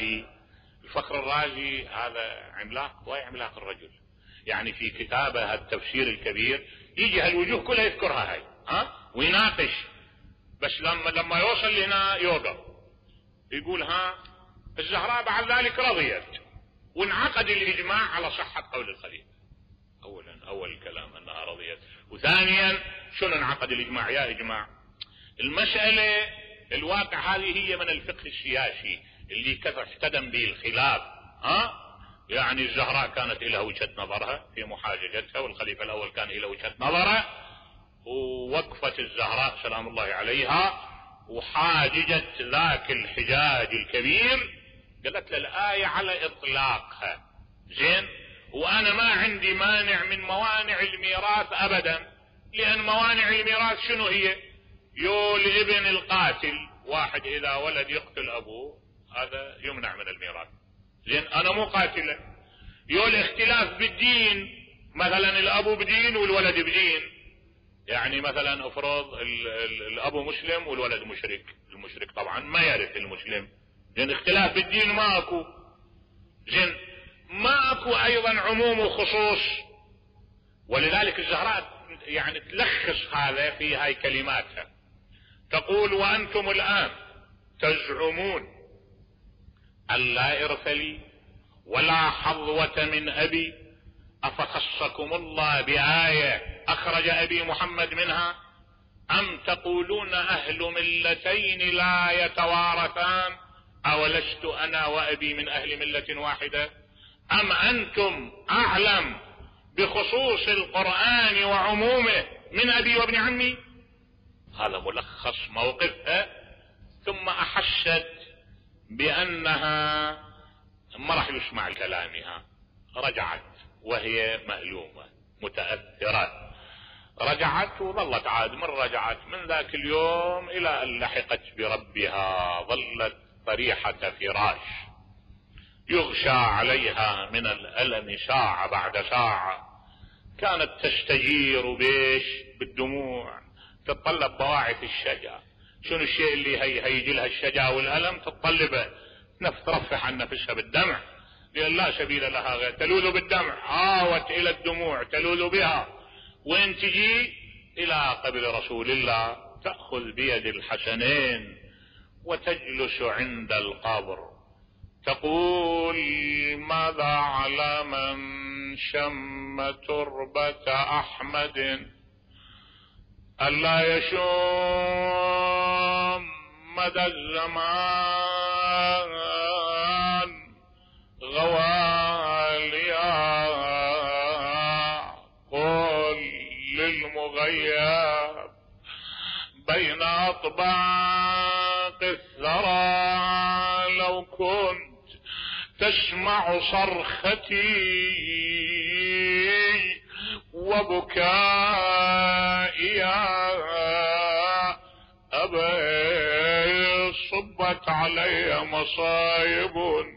الرازي هذا عملاق وعملاق الرجل، يعني في كتابه التفسير الكبير يجي هالوجوه كلها يذكرها هاي ويناقش، بس لما يوصل هنا يوقف يقول الزهراء بعد ذلك رضيت وانعقد الإجماع على صحة قول الخليفة. أول الكلام أنها رضيت، وثانيا شنو انعقد الإجماع؟ يا إجماع المسألة الواقع هذه هي من الفقه السياسي اللي كثر احتدم به الخلاف. يعني الزهراء كانت لها وجهة نظرها في محاججتها، والخليفة الأول كان له وجهة نظره، ووقفت الزهراء سلام الله عليها وحاججت ذاك الحجاج الكبير، قالت للآية على إطلاقها. زين، وأنا ما عندي مانع من موانع الميراث أبدا، لأن موانع الميراث شنو هي؟ الابن القاتل، واحد إذا ولد يقتل أبوه هذا يمنع من الميراث. زين، أنا مو قاتلة. الاختلاف بالدين، مثلا الأبو بدين والولد بدين، يعني مثلا افرض الأبو مسلم والولد مشرك، المشرك طبعا ما يرث المسلم، لأن اختلاف بالدين ماكو. زين، ماكو أيضا عموم وخصوص، ولذلك الزهراء يعني تلخص هذا في هاي كلماتها، تقول وأنتم الآن تزعمون أن لا إرث لي ولا حظوة من أبي، أفخصكم الله بآية أخرج أبي محمد منها؟ أم تقولون أهل ملتين لا يتوارثان، أولست أنا وأبي من أهل ملة واحدة؟ أم أنتم أعلم بخصوص القرآن وعمومه من أبي وابن عمي؟ هذا ملخص موقفها. ثم أحست بأنها ما راح يسمع كلامها، رجعت وهي مألومة متأثرة، رجعت وظلت عاد. من رجعت من ذاك اليوم إلى أن لحقت بربها ظلت طريحة فراش يغشى عليها من الألم ساعة بعد ساعة، كانت تستجير بالدموع، تتطلب بواعث الشجا. شنو الشيء اللي هيجي لها الشجا والألم؟ تتطلبه، ترفح عن نفسها بالدمع، لأن لا سبيل لها غير، تلوذ بالدمع، عاوت إلى الدموع تلوذ بها. وين تجي؟ إلى قبر رسول الله، تأخذ بيد الحسنين وتجلس عند القبر، تقول ماذا على من شم تربة أحمد ألا يشم مدى الزمان غواليا أرباق الثرى لو كنت تسمع صرختي وبكائي يا أبي صبت علي مصايب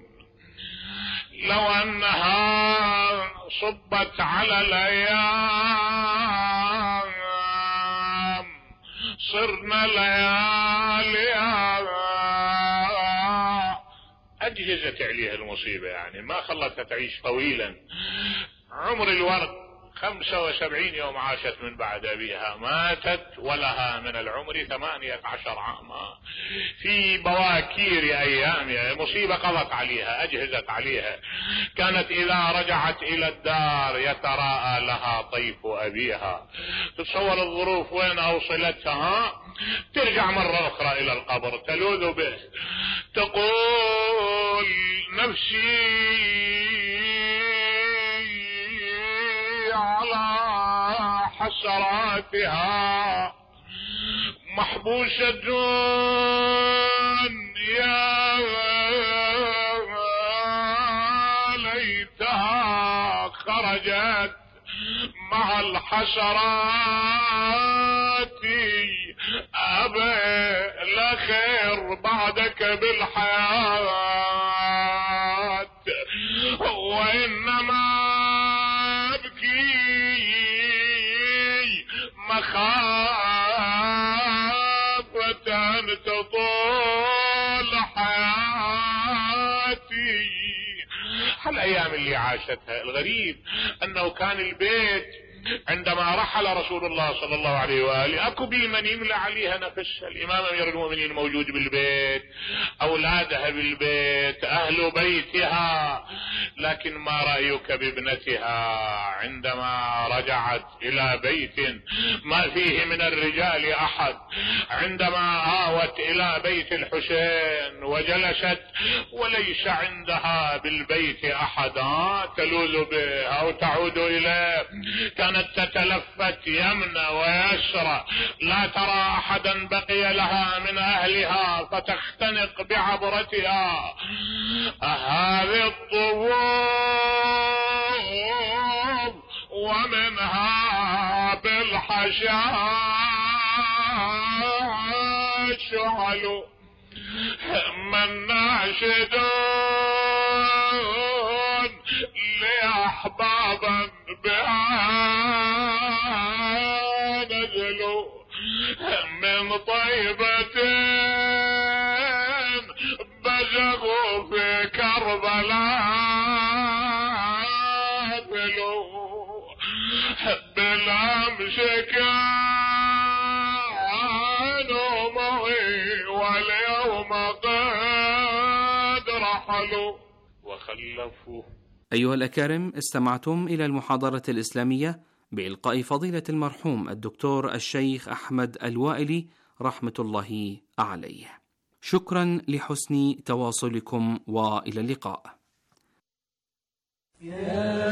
لو أنها صبت على الأيام صرنا ليالي أجهزت عليها المصيبة، يعني ما خلتها تعيش طويلا. عمر الورد 75 يوم عاشت من بعد أبيها، ماتت ولها من العمر 18 عاما في بواكير أيامها. مصيبة قضت عليها، أجهزت عليها. كانت إذا رجعت إلى الدار يتراءى لها طيف أبيها. تتصور الظروف وين أوصلتها. ترجع مرة أخرى إلى القبر تلوذ به، تقول نفسي على حسراتها محبوسة يا ليتها خرجت مع الحسرات. أبي لا خير بعدك بالحياة وإنما مخافة أن تطول حياتي. هالأيام اللي عاشتها الغريب أنه كان البيت عندما رحل رسول الله صلى الله عليه وآله أكو بي من يملى عليها نفسها. الإمام أمير المؤمنين موجود بالبيت، أولادها بالبيت، أهل بيتها. لكن ما رأيك بابنتها عندما رجعت إلى بيت ما فيه من الرجال أحد، عندما آوت إلى بيت الحسين وجلست وليس عندها بالبيت أحد تلوذ به أو تعود إليه. كانت تتلفت يمنى ويسرى، لا ترى أحدا بقي لها من أهلها فتختنق بعبرتها. هذه الطبوب ومنها بالحشاش شعل من ناشدون لأحبابا بها نزلوا من طيبة بزغوا في كربلاء بالأمس كانوا معي واليوم قد رحلوا وخلفوا. أيها الأكارم، استمعتم إلى المحاضرة الإسلامية بإلقاء فضيلة المرحوم الدكتور الشيخ أحمد الوائلي رحمة الله عليه. شكرا لحسن تواصلكم وإلى اللقاء. يا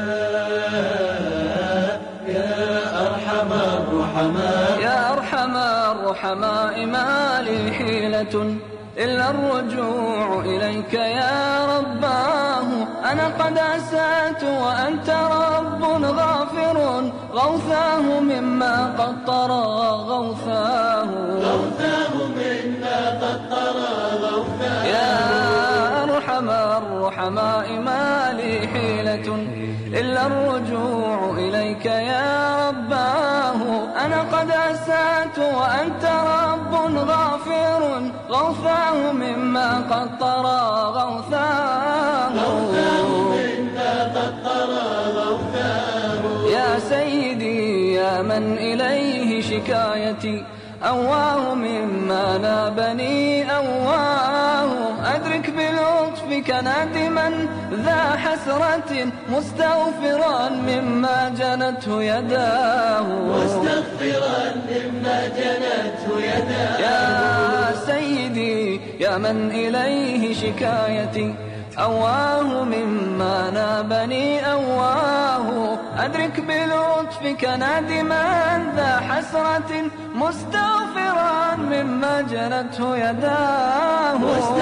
أرحم الرحماء، يا أرحم الرحماء، ما لي حيلة إلا الرجوع إليك يا رباه. أنا قد أسأت وأنت رب غافر، غوثاه مما قد طرى غوثاه، غوثاه مما قد طرى غوثاه. يا أرحم الرحماء، ما لي حيلة إلا الرجوع إليك يا رباه. أنا قد أسأت وأنت رب غافر، غوثاه مما قد طرى غوثاه، غوثاه مما قد طرى غوثاه. يا سيدي يا من إليه شكايتي، أواه مما نابني أواه. أدرك بلطفك نادما ذا حسرة، مستغفرا مما جنته يداه، مستغفرا مما جنته يداه. يا سيدي يا من إليه شكايتي، أواه مما نابني أواه أدرك بلطفك نادما ذا حسرة مستغفرا مما جنته يداه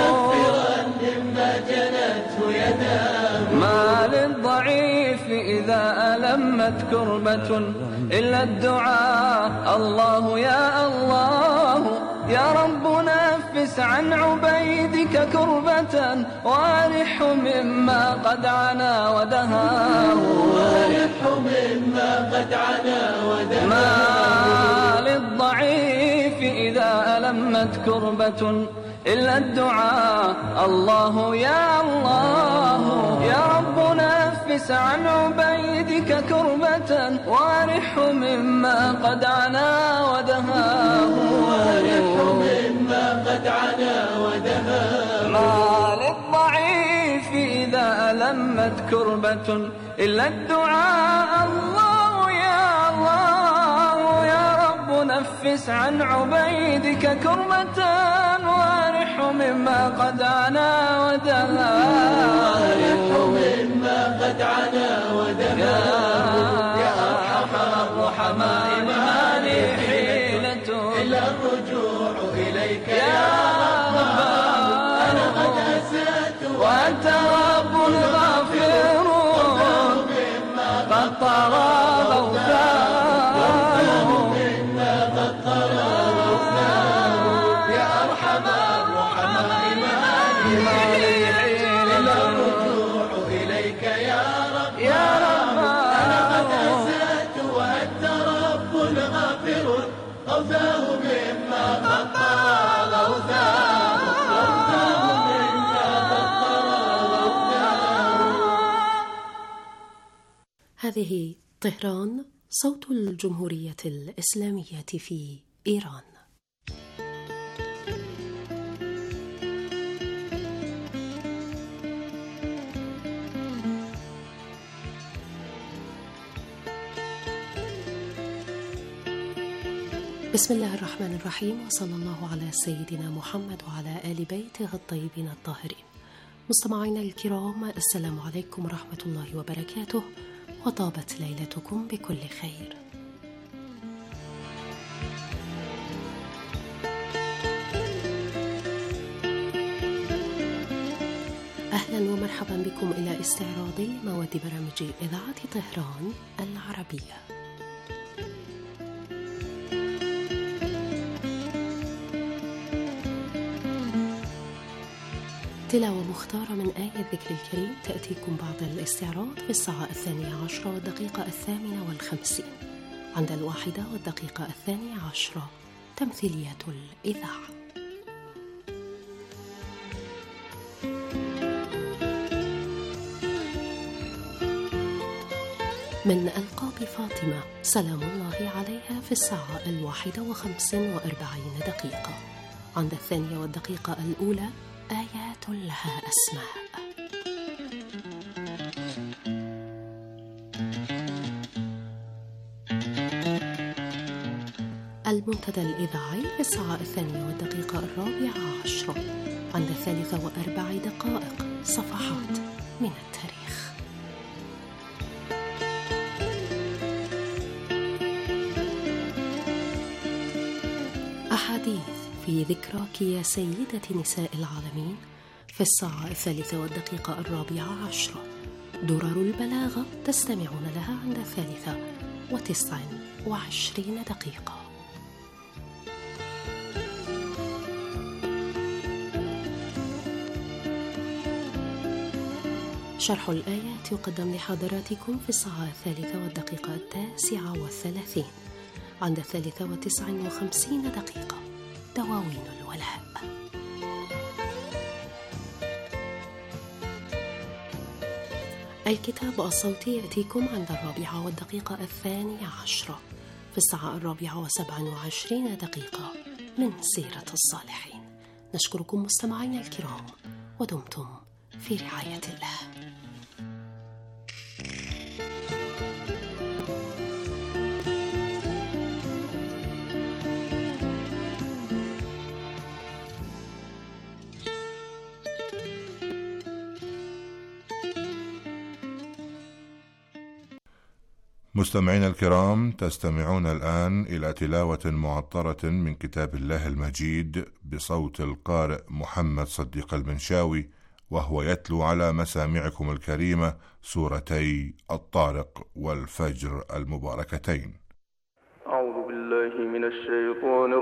ما للضعيف إذا ألمت كربة إلا الدعاء الله يا الله يا رب نفس عن عبيدك كربة وارح مما قد عنا ودهاه ما للضعيف إذا ألمت كربة إلا الدعاء الله يا الله يا رب نفس عن عبيدك كربة وارح مما قد عنا ودهاه ما للضعيف إذا ألمت كربة إلا الدعاء الله يا رب نفس عن عبيدك كربة وارح مما قد عنا ودهاه يا أرحم الرحماء ما لي حيلة إلا الرجوع إليك يا رب أنا قد أسأت وأنت رب غافر قد طغى غوثاه يا أرحم الرحماء ما لي حيلة إلا الرجوع إليك يا رب أنا قد أسأت وأنت رب غافر غوثاه مما قد طغى غوثاه هذه طهران صوت الجمهورية الإسلامية في إيران. بسم الله الرحمن الرحيم، وصلى الله على سيدنا محمد وعلى آل بيته الطيبين الطاهرين. مستمعينا الكرام، السلام عليكم ورحمة الله وبركاته، وطابت ليلتكم بكل خير. أهلا ومرحبا بكم إلى استعراض مواد برامج إذاعة طهران العربية. تلاوة مختارة من آية الذكر الكريم تأتيكم بعد الاستعراض في الساعة 12:50 عند 1:20 تمثيلية الإذاعة. من ألقاب فاطمة سلام الله عليها في الساعة 1:45 عند 2:01 آيات لها أسماء. المنتدى الإذاعي في الساعة 2:04 عند 3:04 صفحات من التاريخ. أحاديث في ذكراك يا سيدة نساء العالمين في الساعة 3:04. درر البلاغة تستمعون لها عند 3:29. شرح الآيات يقدم لحضراتكم في الساعة 3:39 عند 3:59 دواوين الولاء. الكتاب الصوتي يأتيكم عند 4:02 في الساعة 4:27 من سيرة الصالحين. نشكركم مستمعينا الكرام، ودمتم في رعاية الله. مستمعين الكرام، تستمعون الآن إلى تلاوة معطرة من كتاب الله المجيد بصوت القارئ محمد صديق المنشاوي، وهو يتلو على مسامعكم الكريمة سورتي الطارق والفجر المباركتين. أعوذ بالله من الشيطان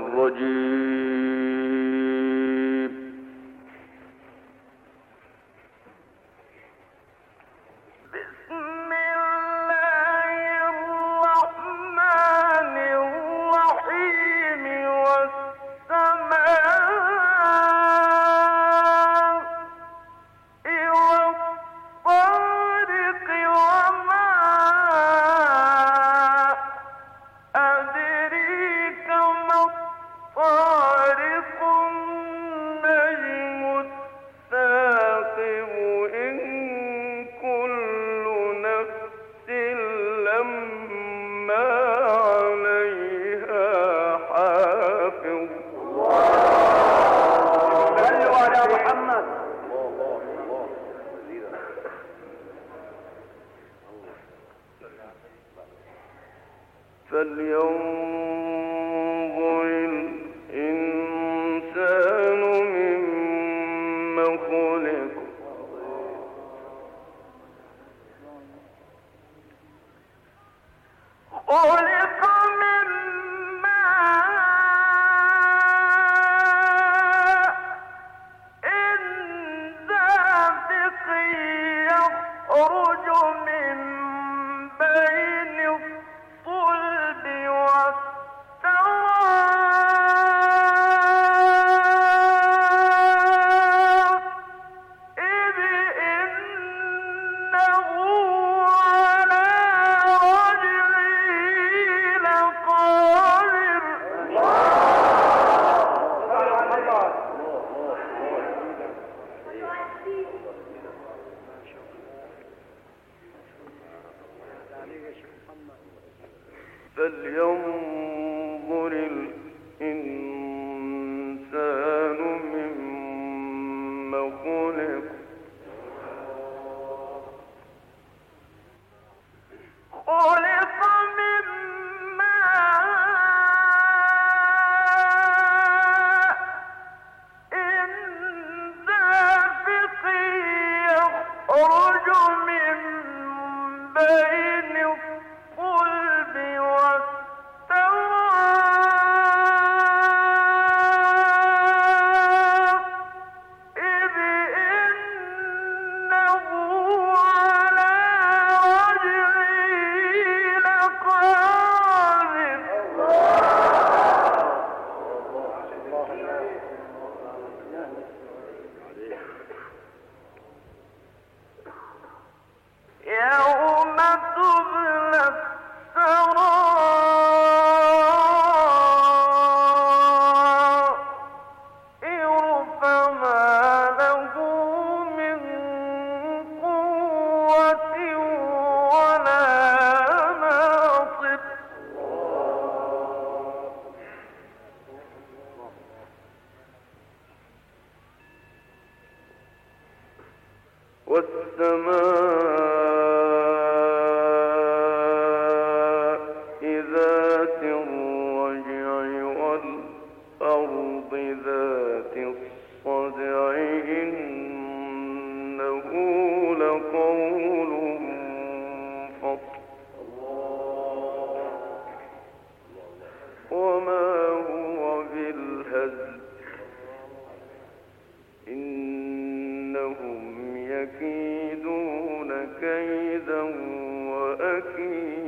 الرجيم. فلينظر الإنسان مما خلق. خلق من ماء دافق يخرج من بين الصلب والترائب إنه على رجعه لقادر. فلينظر الإنسان مما خلق. خلق من ماء دافق يخرج من بين الصلب والترائب إنه على رجعه لقادر. يوم تبلى السرائر فما له من قوة ولا ناصر. والسماء ذات الرجع والأرض ذات الصدع إنه لقول فصل وما هو بالهزل إنهم يكيدون كيدا وأكيد